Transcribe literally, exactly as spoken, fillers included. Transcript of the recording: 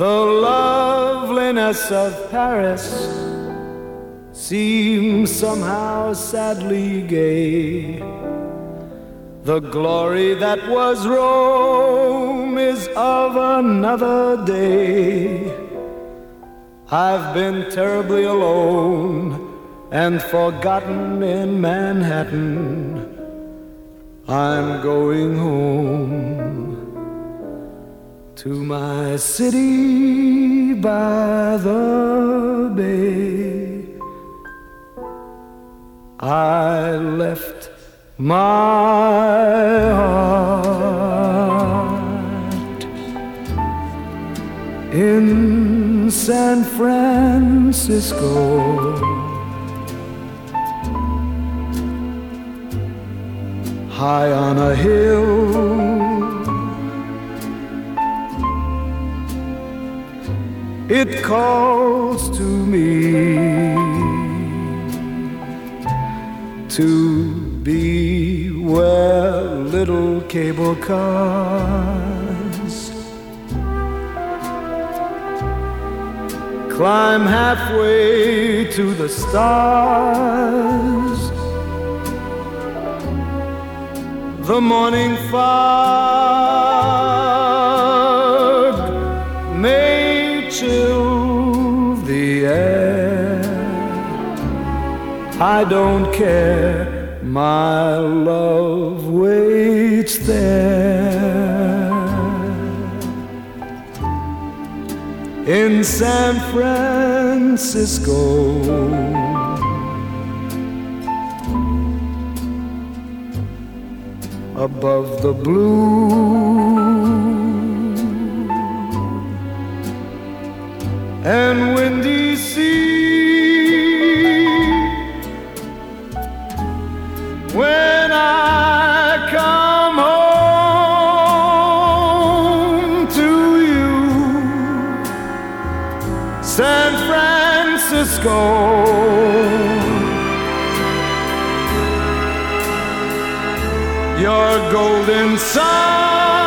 The loveliness of Paris seems somehow sadly gay. The glory that was Rome is of another day. I've been terribly alone and forgotten in Manhattan. I'm going home to my city by the bay. I left my heart in San Francisco, high on a hill. It calls to me to be where little cable cars climb halfway to the stars. The morning fog may chill the air. I don't care, my love waits there in San Francisco. Above the blue and windy sea, when I come home to you, San Francisco, your golden sun